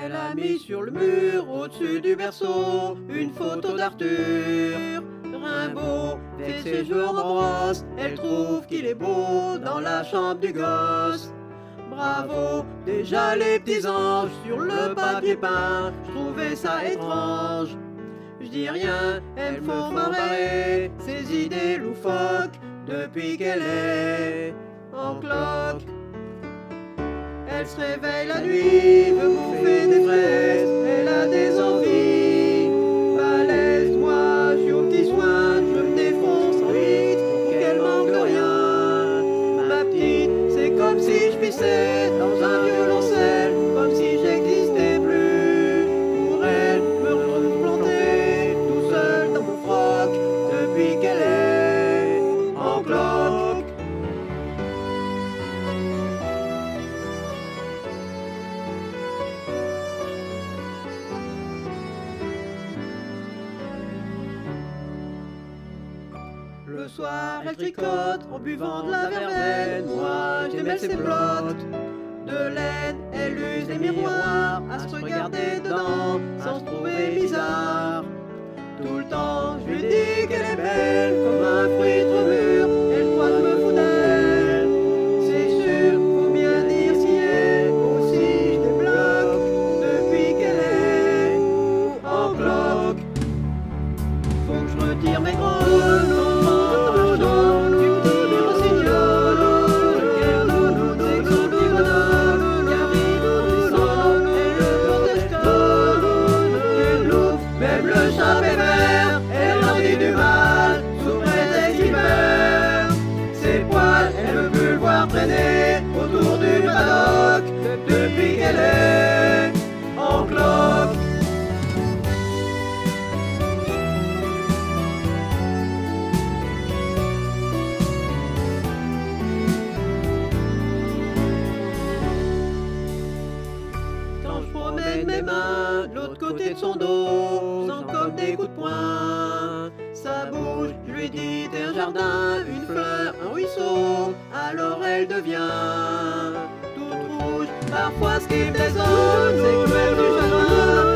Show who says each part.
Speaker 1: Elle a mis sur le mur, au-dessus du berceau, une photo d'Arthur. Rimbaud fait ses jeux en brosse, elle trouve qu'il est beau dans la chambre du gosse. Bravo, déjà les petits anges sur le papier peint, je trouvais ça étrange. Je dis rien, elles me font marrer, ces idées loufoques, depuis qu'elle est en cloque. Elle se réveille la nuit, veut bouffer des fraises, elle a des envies balèzes. Moi, je suis au petit soin, je me défonce en huit pour qu'elle manque de rien. Ma petite, c'est comme si je pissais dans un violoncelle, comme si j'existais plus. Pour elle, me retrouve planté tout seul dans mon froc, depuis qu'elle est en cloque. Le soir, elle tricote en buvant de la verveine. Moi, j'aimais ses plottes de laine. Elle use les miroirs à se regarder dedans sans se trouver bizarre. Tout le temps, je lui dis qu'elle est belle comme un fruit trop mûr. Elle croit que je me fous d'elle. C'est sûr, faut bien dire si elle aussi je débloque depuis qu'elle est en cloque. Faut que je retire mes gros traîner autour du paddock depuis qu'elle est en cloque. Quand je promène mes mains de l'autre côté de son dos, sans comme des coups de poing, ça bouge, je lui dis t'es un jardin, une fleur, un ruisseau, alors elle devient toute rouge. Parfois ce qui me désole, c'est que même du chagrin,